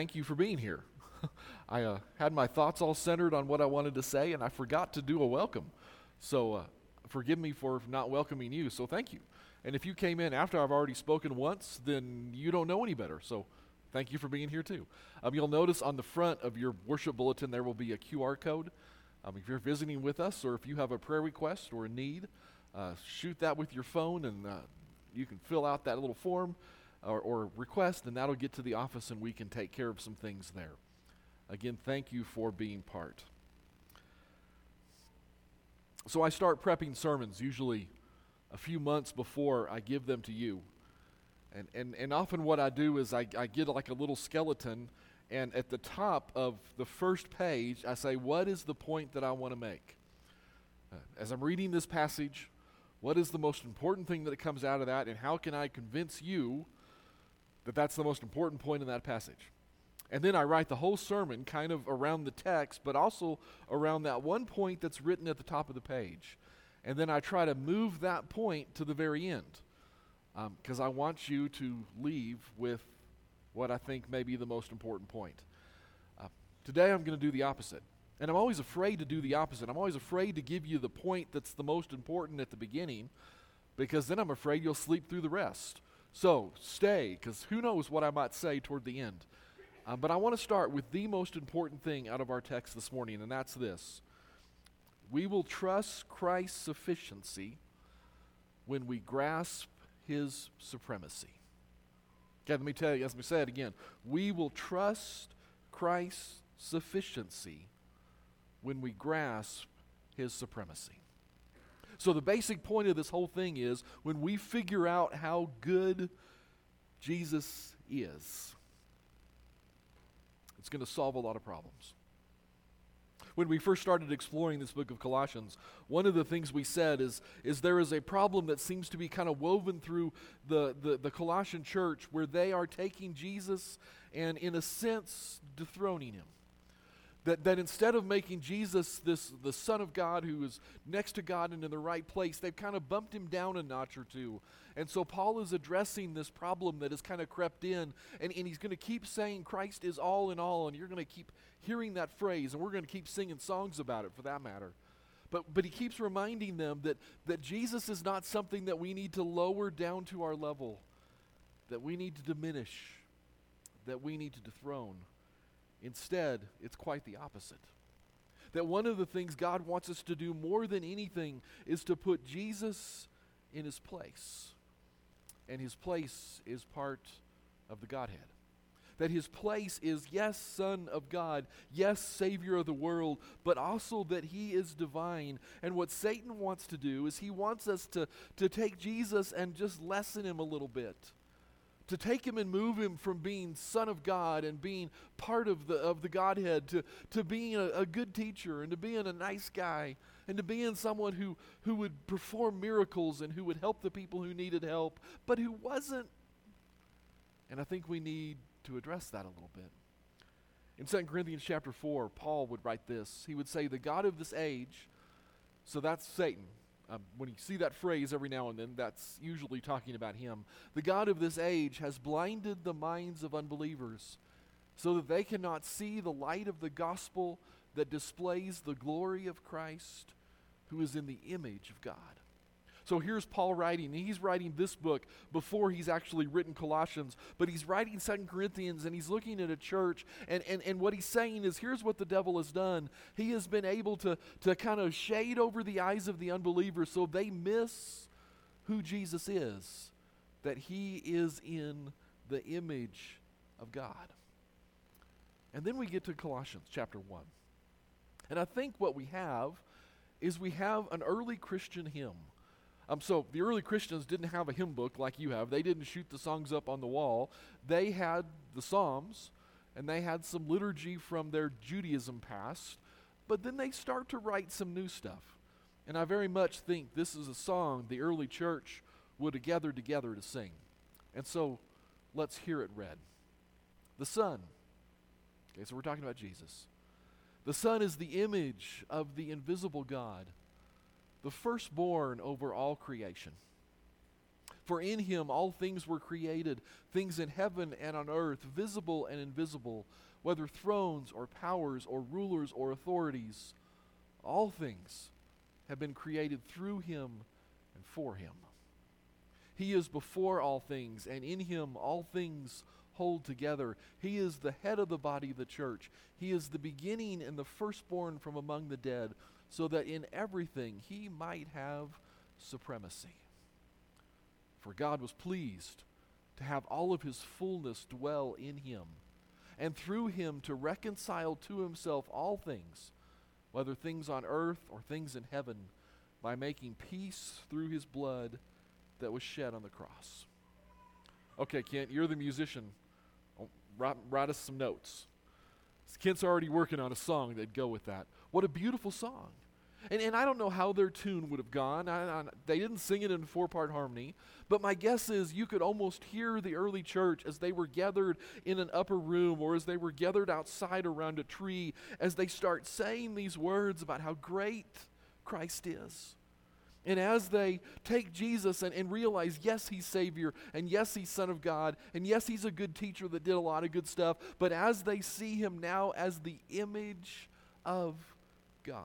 Thank you for being here. I had my thoughts all centered on what I wanted to say, and I forgot to do a welcome. So forgive me for not welcoming you, so thank you. And if you came in after I've already spoken once, then you don't know any better, so thank you for being here too. You'll notice on the front of your worship bulletin there will be a QR code. If you're visiting with us or if you have a prayer request or a need, shoot that with your phone and you can fill out that little form or request, and that'll get to the office and we can take care of some things there. Again, thank you for being part. So I start prepping sermons usually a few months before I give them to you. And often what I do is I get like a little skeleton, and at the top of the first page I say, what is the point that I want to make? As I'm reading this passage, what is the most important thing that comes out of that, and how can I convince you that that's the most important point in that passage? And then I write the whole sermon kind of around the text, but also around that one point that's written at the top of the page. And then I try to move that point to the very end, because I want you to leave with what I think may be the most important point. Today I'm going to do the opposite. And I'm always afraid to do the opposite. I'm always afraid to give you the point that's the most important at the beginning, because then I'm afraid you'll sleep through the rest. So stay, because who knows what I might say toward the end. But I want to start with the most important thing out of our text this morning, and that's this. We will trust Christ's sufficiency when we grasp his supremacy. Okay, let me tell you, as we said again, we will trust Christ's sufficiency when we grasp his supremacy. So the basic point of this whole thing is when we figure out how good Jesus is, it's going to solve a lot of problems. When we first started exploring this book of Colossians, one of the things we said is there is a problem that seems to be kind of woven through the Colossian church, where they are taking Jesus and in a sense dethroning him. That instead of making Jesus the Son of God who is next to God and in the right place, they've kind of bumped him down a notch or two. And so Paul is addressing this problem that has kind of crept in, and he's going to keep saying Christ is all in all, and you're going to keep hearing that phrase, and we're going to keep singing songs about it for that matter. But he keeps reminding them that Jesus is not something that we need to lower down to our level, that we need to diminish, that we need to dethrone. Instead, it's quite the opposite. That one of the things God wants us to do more than anything is to put Jesus in his place. And his place is part of the Godhead. That his place is, yes, Son of God, yes, Savior of the world, but also that he is divine. And what Satan wants to do is he wants us to take Jesus and just lessen him a little bit. To take him and move him from being Son of God and being part of the Godhead to being a good teacher and to being a nice guy and to being someone who would perform miracles and who would help the people who needed help, but who wasn't. And I think we need to address that a little bit. In 2 Corinthians chapter 4, Paul would write this. He would say, the God of this age, so that's Satan. When you see that phrase every now and then, that's usually talking about him. The God of this age has blinded the minds of unbelievers so that they cannot see the light of the gospel that displays the glory of Christ, who is in the image of God. So here's Paul writing. He's writing this book before he's actually written Colossians, but he's writing 2 Corinthians, and he's looking at a church, and what he's saying is, here's what the devil has done. He has been able to kind of shade over the eyes of the unbelievers so they miss who Jesus is, that he is in the image of God. And then we get to Colossians chapter 1. And I think what we have is we have an early Christian hymn. So the early Christians didn't have a hymn book like you have. They didn't shoot the songs up on the wall. They had the Psalms, and they had some liturgy from their Judaism past, but then they start to write some new stuff. And I very much think this is a song the early church would have gathered together to sing. And so let's hear it read. The Son. Okay, so we're talking about Jesus. The Son is the image of the invisible God, the firstborn over all creation. For in him all things were created, things in heaven and on earth, visible and invisible, whether thrones or powers or rulers or authorities. All things have been created through him and for him. He is before all things, and in him all things hold together. He is the head of the body of the church. He is the beginning and the firstborn from among the dead, so that in everything he might have supremacy. For God was pleased to have all of his fullness dwell in him, and through him to reconcile to himself all things, whether things on earth or things in heaven, by making peace through his blood that was shed on the cross. Okay, Kent, you're the musician. Write us some notes. Kent's already working on a song that'd go with that. What a beautiful song. And I don't know how their tune would have gone. They didn't sing it in 4-part harmony. But my guess is you could almost hear the early church as they were gathered in an upper room, or as they were gathered outside around a tree, as they start saying these words about how great Christ is. And as they take Jesus and realize, yes, he's Savior, and yes, he's Son of God, and yes, he's a good teacher that did a lot of good stuff, but as they see him now as the image of God.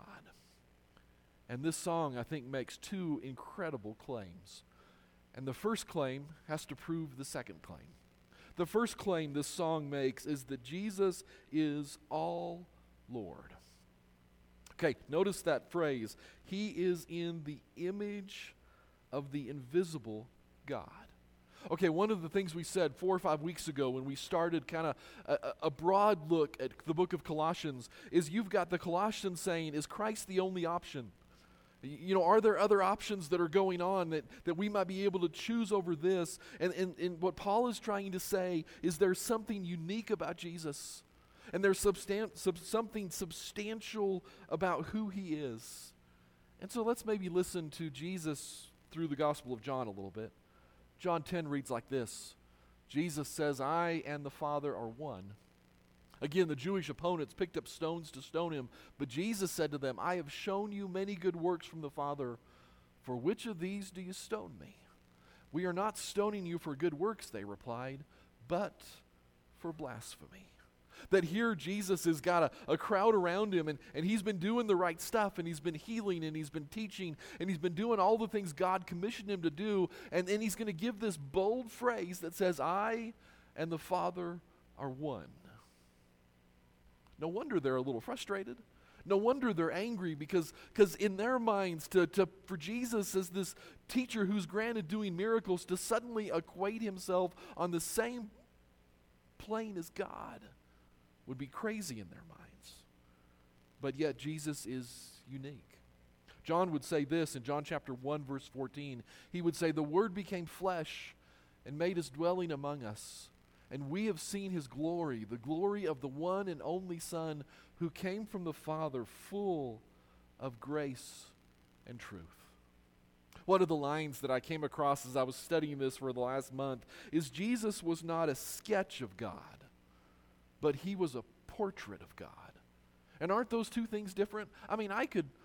And this song, I think, makes 2 incredible claims. And the first claim has to prove the second claim. The first claim this song makes is that Jesus is all Lord. Okay, notice that phrase. He is in the image of the invisible God. Okay, one of the things we said 4 or 5 weeks ago when we started kind of a broad look at the book of Colossians is you've got the Colossians saying, is Christ the only option? You know, are there other options that are going on that we might be able to choose over this? And what Paul is trying to say is there's something unique about Jesus. And there's something substantial about who he is. And so let's maybe listen to Jesus through the Gospel of John a little bit. John 10 reads like this. Jesus says, I and the Father are one. Again, the Jewish opponents picked up stones to stone him, but Jesus said to them, I have shown you many good works from the Father. For which of these do you stone me? We are not stoning you for good works, they replied, but for blasphemy. That here Jesus has got a crowd around him, and he's been doing the right stuff, and he's been healing, and he's been teaching, and he's been doing all the things God commissioned him to do, and then he's going to give this bold phrase that says, I and the Father are one. No wonder they're a little frustrated. No wonder they're angry, because in their minds, for Jesus as this teacher who's granted doing miracles, to suddenly equate himself on the same plane as God would be crazy in their minds. But yet Jesus is unique. John would say this in John chapter 1, verse 14. He would say, the Word became flesh and made his dwelling among us. And we have seen his glory, the glory of the one and only Son who came from the Father, full of grace and truth. One of the lines that I came across as I was studying this for the last month is Jesus was not a sketch of God, but he was a portrait of God. And aren't those two things different? I mean, I could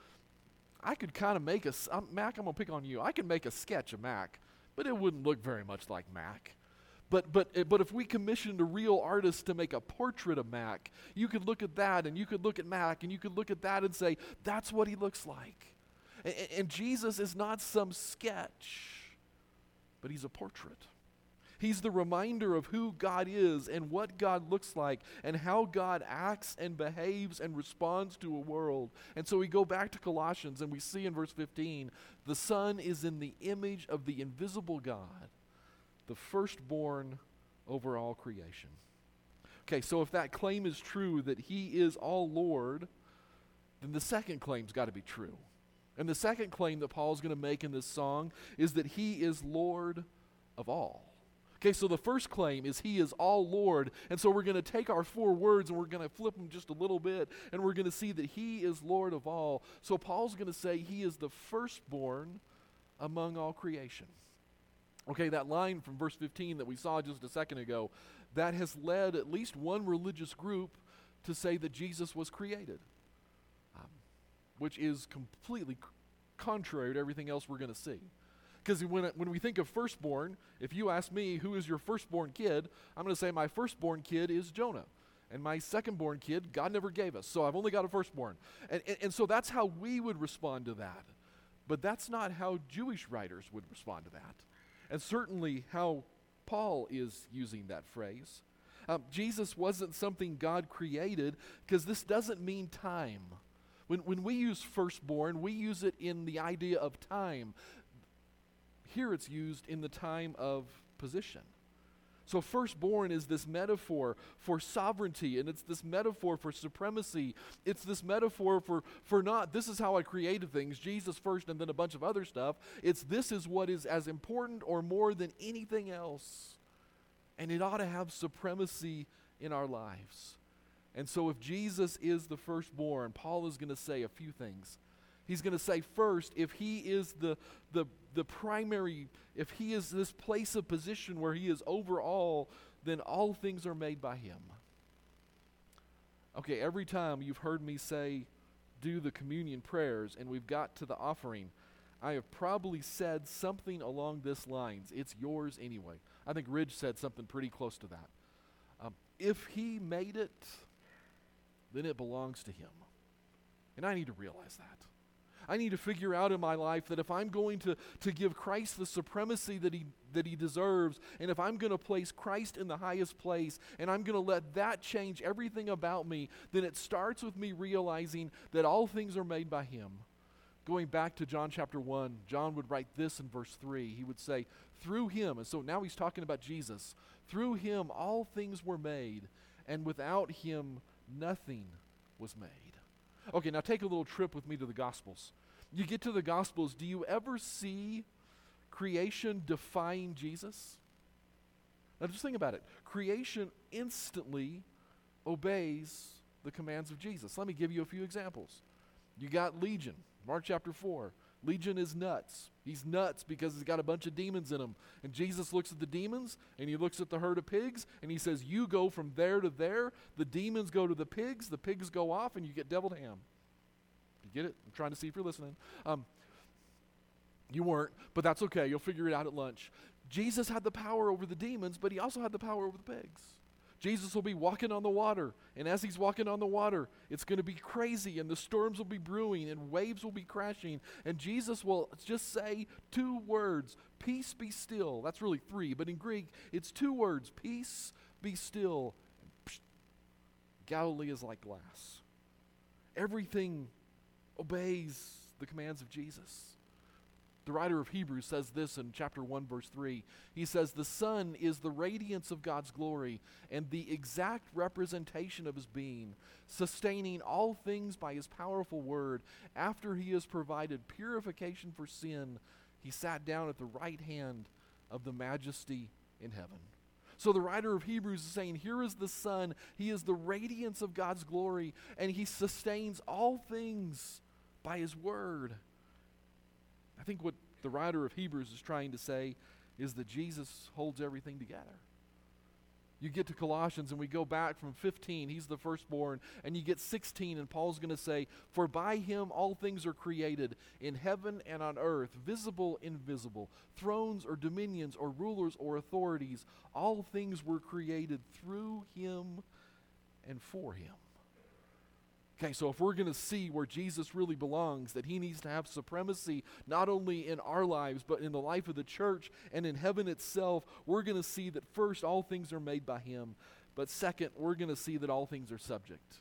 kind of make Mac, I'm going to pick on you. I could make a sketch of Mac, but it wouldn't look very much like Mac. But if we commissioned a real artist to make a portrait of Mac, you could look at that, and you could look at Mac, and you could look at that and say, that's what he looks like. And Jesus is not some sketch, but he's a portrait. He's the reminder of who God is and what God looks like and how God acts and behaves and responds to a world. And so we go back to Colossians and we see in verse 15, the Son is in the image of the invisible God, the firstborn over all creation. Okay, so if that claim is true, that he is all Lord, then the second claim's got to be true. And the second claim that Paul's going to make in this song is that he is Lord of all. Okay, so the first claim is he is all Lord, and so we're going to take our 4 words and we're going to flip them just a little bit, and we're going to see that he is Lord of all. So Paul's going to say he is the firstborn among all creation. Okay, that line from verse 15 that we saw just a second ago, that has led at least one religious group to say that Jesus was created, which is completely contrary to everything else we're going to see. Because when we think of firstborn, if you ask me who is your firstborn kid, I'm going to say my firstborn kid is Jonah. And my secondborn kid, God never gave us. So I've only got a firstborn. And so that's how we would respond to that. But that's not how Jewish writers would respond to that. And certainly how Paul is using that phrase. Jesus wasn't something God created, because this doesn't mean time. When we use firstborn, we use it in the idea of time. Here it's used in the time of position. So firstborn is this metaphor for sovereignty, and it's this metaphor for supremacy. It's this metaphor for not, this is how I created things, Jesus first and then a bunch of other stuff. It's this is what is as important or more than anything else. And it ought to have supremacy in our lives. And so if Jesus is the firstborn, Paul is going to say a few things. He's going to say first, if he is the primary, if he is this place of position where he is over all, then all things are made by him. Okay, every time you've heard me say, do the communion prayers, and we've got to the offering, I have probably said something along this lines. It's yours anyway. I think Ridge said something pretty close to that. If he made it, then it belongs to him. And I need to realize that. I need to figure out in my life that if I'm going to give Christ the supremacy that he deserves, and if I'm going to place Christ in the highest place, and I'm going to let that change everything about me, then it starts with me realizing that all things are made by him. Going back to John chapter 1, John would write this in verse 3. He would say, through him, and so now he's talking about Jesus, through him all things were made, and without him nothing was made. Okay, now take a little trip with me to the Gospels. You get to the Gospels, do you ever see creation defying Jesus? Now just think about it. Creation instantly obeys the commands of Jesus. Let me give you a few examples. You got Legion, Mark chapter 4. Legion is nuts. He's nuts because he's got a bunch of demons in him. And Jesus looks at the demons, and he looks at the herd of pigs, and he says, you go from there to there. The demons go to the pigs go off, and you get deviled ham. You get it? I'm trying to see if you're listening. You weren't, but that's okay. You'll figure it out at lunch. Jesus had the power over the demons, but he also had the power over the pigs. Jesus will be walking on the water, and as he's walking on the water, it's going to be crazy, and the storms will be brewing, and waves will be crashing, and Jesus will just say 2 words, peace be still. That's really 3, but in Greek, it's 2 words, peace be still. Galilee is like glass. Everything obeys the commands of Jesus. The writer of Hebrews says this in chapter 1, verse 3. He says, the Son is the radiance of God's glory and the exact representation of his being, sustaining all things by his powerful word. After he has provided purification for sin, he sat down at the right hand of the majesty in heaven. So the writer of Hebrews is saying, here is the Son. He is the radiance of God's glory, and he sustains all things by his word. I think what the writer of Hebrews is trying to say is that Jesus holds everything together. You get to Colossians and we go back from 15, he's the firstborn, and you get 16 and Paul's going to say, for by him all things are created in heaven and on earth, visible, invisible, thrones or dominions or rulers or authorities, all things were created through him and for him. Okay, so if we're going to see where Jesus really belongs, that he needs to have supremacy not only in our lives, but in the life of the church and in heaven itself, we're going to see that first, all things are made by him. But second, we're going to see that all things are subject.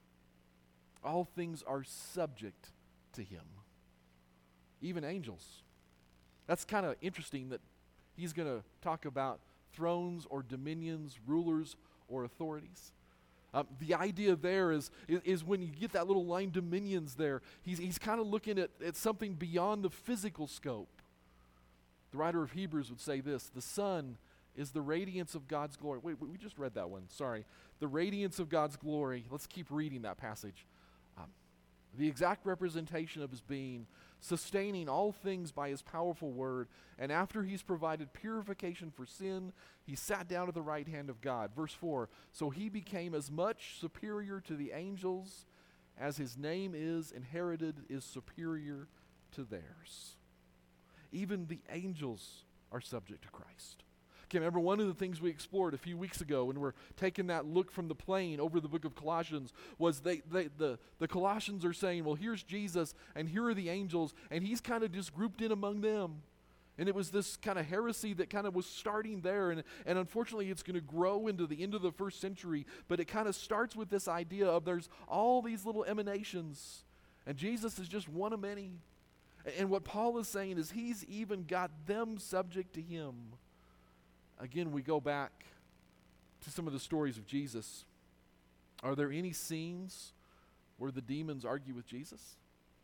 All things are subject to him. Even angels. That's kind of interesting that he's going to talk about thrones or dominions, rulers or authorities. The idea there is when you get that little line dominions there, he's kind of looking at something beyond the physical scope. The writer of Hebrews would say this, the Son is the radiance of God's glory. Wait, we just read that one, sorry. The radiance of God's glory. Let's keep reading that passage. The exact representation of his being, sustaining all things by his powerful word, and after he's provided purification for sin, he sat down at the right hand of God. Verse 4, so he became as much superior to the angels as his name is superior to theirs. even the angels are subject to Christ. Okay, remember one of the things we explored a few weeks ago when we're taking that look from the plane over the book of Colossians was the Colossians are saying, well, here's Jesus and here are the angels, and he's kind of just grouped in among them. And it was this kind of heresy that kind of was starting there, and unfortunately it's going to grow into the end of the first century, but it kind of starts with this idea of there's all these little emanations, and Jesus is just one of many. And what Paul is saying is he's even got them subject to him. Again, we go back to some of the stories of Jesus. Are there any scenes where the demons argue with Jesus?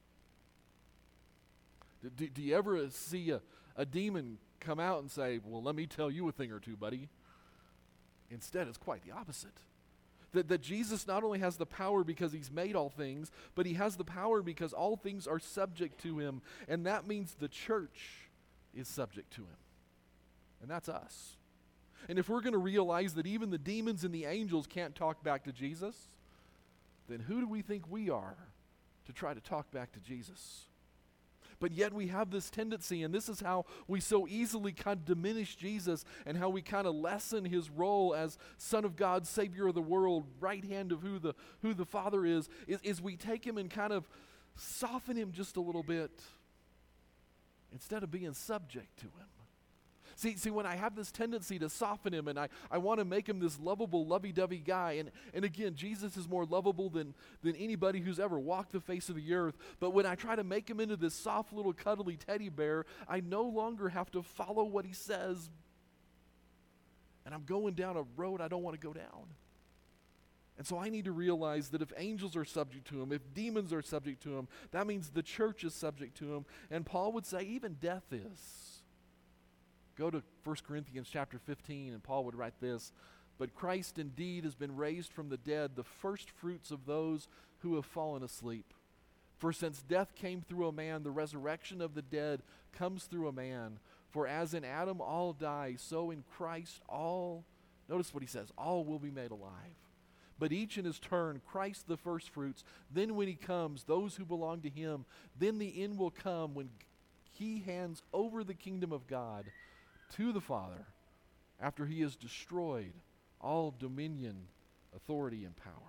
Do you ever see a demon come out and say, well, let me tell you a thing or two, buddy? Instead, it's quite the opposite. That Jesus not only has the power because he's made all things, but he has the power because all things are subject to him. And that means the church is subject to him. And that's us. And if we're going to realize that even the demons and the angels can't talk back to Jesus, then who do we think we are to try to talk back to Jesus? But yet we have this tendency, and this is how we so easily kind of diminish Jesus and how we kind of lessen his role as Son of God, Savior of the world, right hand of who the Father is we take him and kind of soften him just a little bit instead of being subject to him. See, when I have this tendency to soften him and I want to make him this lovable, lovey-dovey guy, and again, Jesus is more lovable than anybody who's ever walked the face of the earth, but when I try to make him into this soft little cuddly teddy bear, I no longer have to follow what he says, and I'm going down a road I don't want to go down. And so I need to realize that if angels are subject to him, if demons are subject to him, that means the church is subject to him, and Paul would say even death is. Go to 1 Corinthians chapter 15, and Paul would write this, but Christ indeed has been raised from the dead, the first fruits of those who have fallen asleep. For since death came through a man, the resurrection of the dead comes through a man. For as in Adam all die, so in Christ all, notice what he says, all will be made alive. But each in his turn, Christ the first fruits, then when he comes, those who belong to him, then the end will come when he hands over the kingdom of God to the Father after he has destroyed all dominion, authority, and power.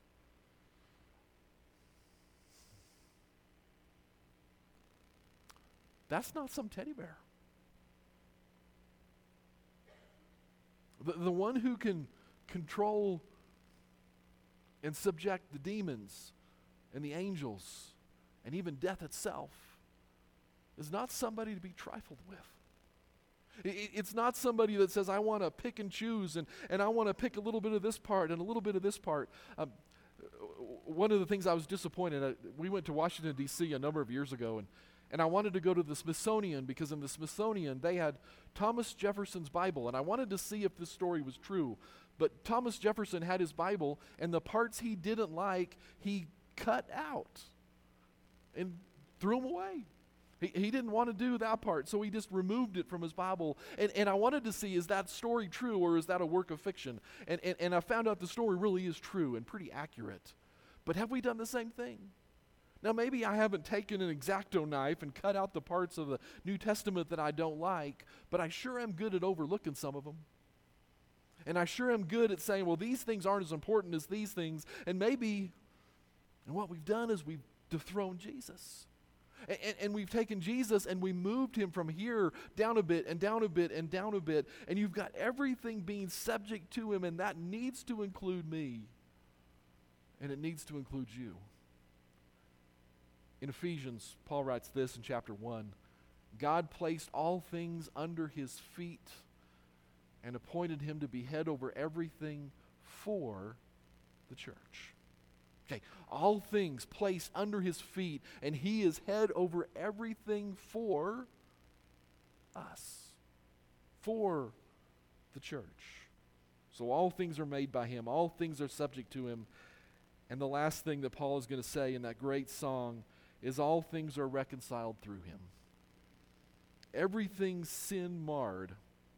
That's not some teddy bear. The one who can control and subject the demons and the angels and even death itself is not somebody to be trifled with. It's not somebody that says, I want to pick and choose, and I want to pick a little bit of this part and a little bit of this part. One of the things I was disappointed, we went to Washington, D.C. a number of years ago, and I wanted to go to the Smithsonian because in the Smithsonian they had Thomas Jefferson's Bible, and I wanted to see if this story was true. But Thomas Jefferson had his Bible, and the parts he didn't like, he cut out and threw them away. He didn't want to do that part, so he just removed it from his Bible. And I wanted to see, is that story true or is that a work of fiction? And I found out the story really is true and pretty accurate. But have we done the same thing? Now, maybe I haven't taken an X-Acto knife and cut out the parts of the New Testament that I don't like, but I sure am good at overlooking some of them. And I sure am good at saying, well, these things aren't as important as these things. And maybe, and what we've done is we've dethroned Jesus. And we've taken Jesus and we moved him from here down a bit and down a bit and down a bit. And you've got everything being subject to him, and that needs to include me. And it needs to include you. In Ephesians, Paul writes this in chapter 1. God placed all things under his feet and appointed him to be head over everything for the church. Okay, all things placed under his feet, and he is head over everything for us, for the church. So all things are made by him, all things are subject to him. And the last thing that Paul is going to say in that great song is all things are reconciled through him. Everything sin marred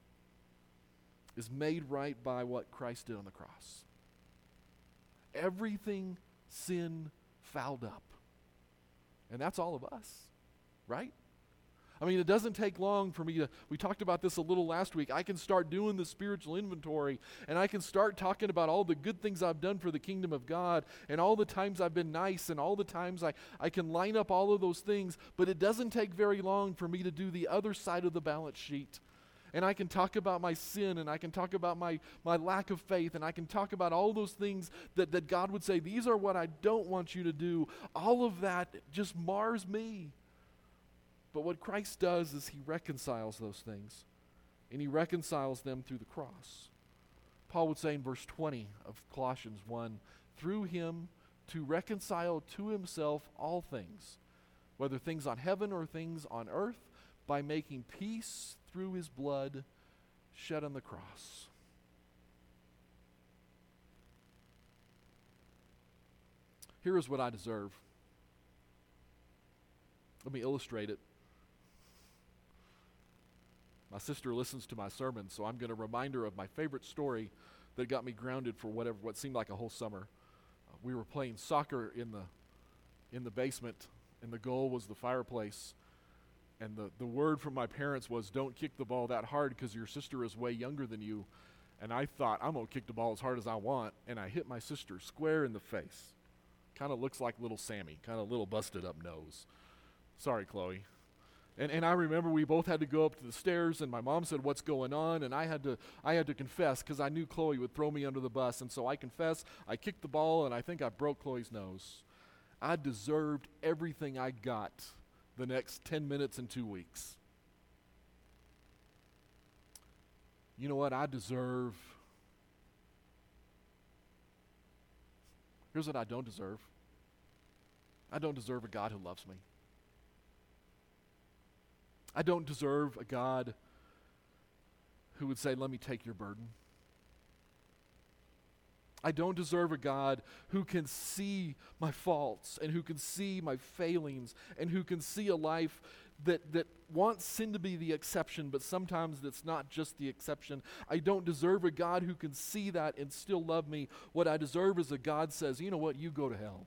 is made right by what Christ did on the cross. Everything sin fouled up. And that's all of us, right? I mean, it doesn't take long for me to, we talked about this a little last week, I can start doing the spiritual inventory, and I can start talking about all the good things I've done for the kingdom of God, and all the times I've been nice, and all the times I can line up all of those things, but it doesn't take very long for me to do the other side of the balance sheet. And I can talk about my sin, and I can talk about my lack of faith, and I can talk about all those things that God would say, these are what I don't want you to do. All of that just mars me. But what Christ does is he reconciles those things, and he reconciles them through the cross. Paul would say in verse 20 of Colossians 1, through him to reconcile to himself all things, whether things on heaven or things on earth, by making peace through his blood shed on the cross. Here is what I deserve. Let me illustrate it. My sister listens to my sermons, so I'm going to remind her of my favorite story that got me grounded for what seemed like a whole summer. We were playing soccer in the basement, and the goal was the fireplace. And the word from my parents was, don't kick the ball that hard because your sister is way younger than you. And I thought, I'm going to kick the ball as hard as I want. And I hit my sister square in the face. Kind of looks like little Sammy, kind of little busted up nose. Sorry, Chloe. And I remember we both had to go up to the stairs, and my mom said, what's going on? And I had to confess because I knew Chloe would throw me under the bus. And so I confess, I kicked the ball, and I think I broke Chloe's nose. I deserved everything I got the next 10 minutes and 2 weeks. You know what I deserve? Here's what I don't deserve. I don't deserve a God who loves me. I don't deserve a God who would say, let me take your burden. I don't deserve a God who can see my faults and who can see my failings and who can see a life that wants sin to be the exception, but sometimes it's not just the exception. I don't deserve a God who can see that and still love me. What I deserve is a God says, you know what, you go to hell.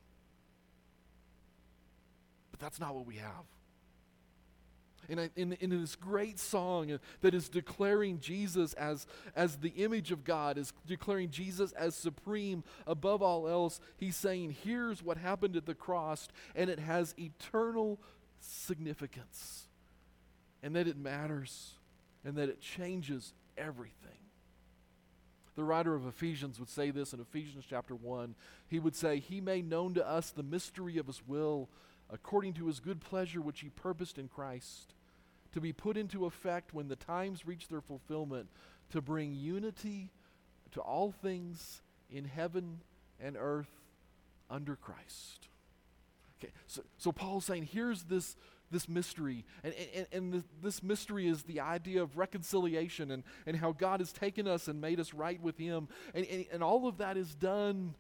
But that's not what we have. And in this great song that is declaring Jesus as the image of God, is declaring Jesus as supreme above all else, he's saying, here's what happened at the cross, and it has eternal significance, and that it matters, and that it changes everything. The writer of Ephesians would say this in Ephesians chapter 1. He would say, he made known to us the mystery of his will, according to his good pleasure which he purposed in Christ, to be put into effect when the times reach their fulfillment, to bring unity to all things in heaven and earth under Christ. Okay, so Paul's saying, here's this mystery, and this mystery is the idea of reconciliation and how God has taken us and made us right with him, and all of that is done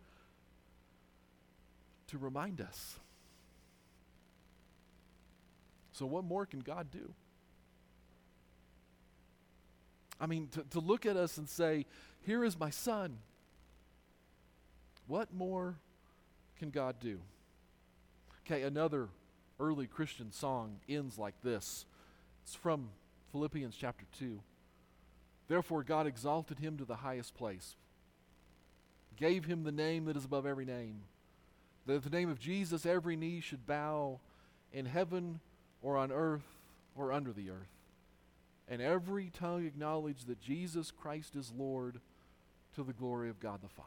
to remind us. So what more can God do? I mean, to look at us and say, here is my son. What more can God do? Okay, another early Christian song ends like this. It's from Philippians chapter 2. Therefore God exalted him to the highest place, gave him the name that is above every name, that at the name of Jesus every knee should bow in heaven or on earth or under the earth, and every tongue acknowledge that Jesus Christ is Lord, to the glory of God the Father.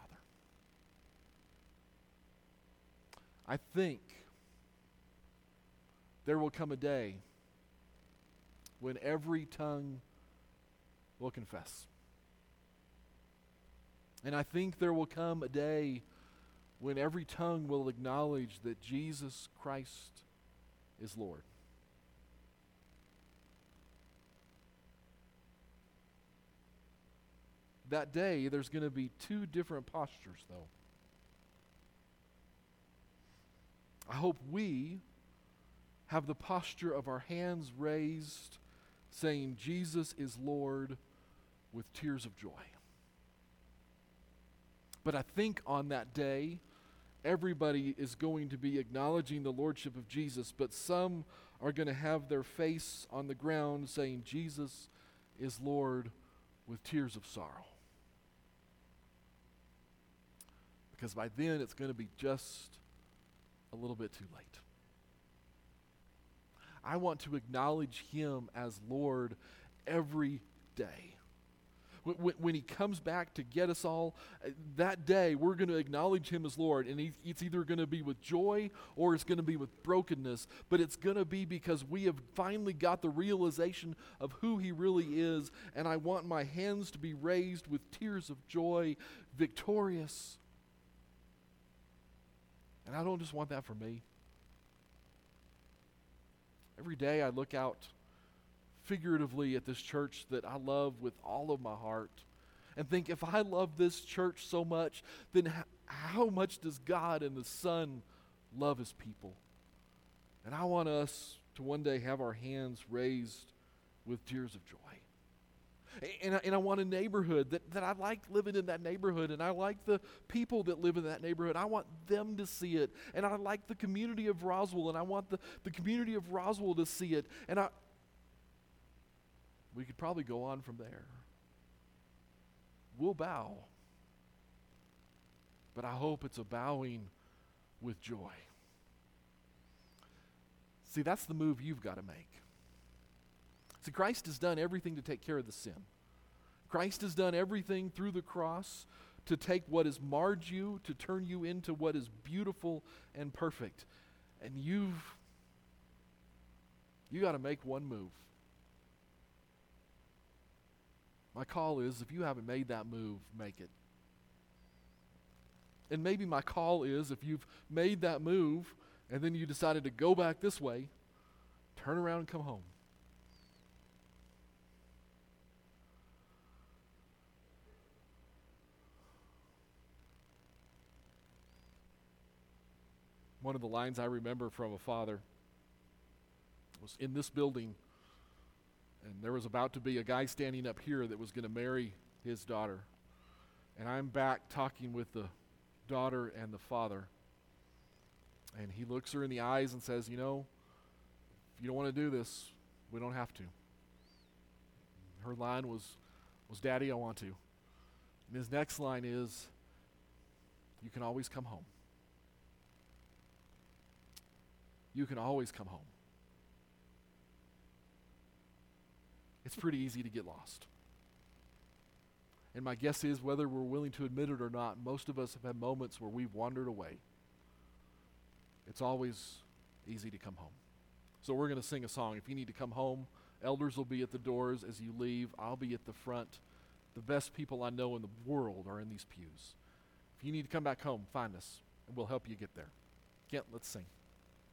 I think there will come a day when every tongue will confess. And I think there will come a day when every tongue will acknowledge that Jesus Christ is Lord. That day, there's going to be two different postures, though. I hope we have the posture of our hands raised, saying, Jesus is Lord, with tears of joy. But I think on that day, everybody is going to be acknowledging the lordship of Jesus, but some are going to have their face on the ground saying, Jesus is Lord, with tears of sorrow. Because by then it's going to be just a little bit too late. I want to acknowledge Him as Lord every day. When He comes back to get us all, that day we're going to acknowledge Him as Lord. And it's either going to be with joy or it's going to be with brokenness. But it's going to be because we have finally got the realization of who He really is. And I want my hands to be raised with tears of joy, victorious. And I don't just want that for me. Every day I look out figuratively at this church that I love with all of my heart and think, if I love this church so much, then how much does God and the Son love His people? And I want us to one day have our hands raised with tears of joy. And I want a neighborhood that I like living in that neighborhood, and I like the people that live in that neighborhood. I want them to see it. And I like the community of Roswell, and I want the community of Roswell to see it. And we could probably go on from there. We'll bow. But I hope it's a bowing with joy. See, that's the move you've got to make. See, Christ has done everything to take care of the sin. Christ has done everything through the cross to take what has marred you, to turn you into what is beautiful and perfect. And you got to make one move. My call is, if you haven't made that move, make it. And maybe my call is, if you've made that move and then you decided to go back this way, turn around and come home. One of the lines I remember from a father was in this building, and there was about to be a guy standing up here that was going to marry his daughter. And I'm back talking with the daughter and the father. And he looks her in the eyes and says, if you don't want to do this, we don't have to. Her line was, Daddy, I want to. And his next line is, you can always come home. You can always come home. It's pretty easy to get lost. And my guess is, whether we're willing to admit it or not, most of us have had moments where we've wandered away. It's always easy to come home. So we're going to sing a song. If you need to come home, elders will be at the doors as you leave. I'll be at the front. The best people I know in the world are in these pews. If you need to come back home, find us, and we'll help you get there. Kent, let's sing.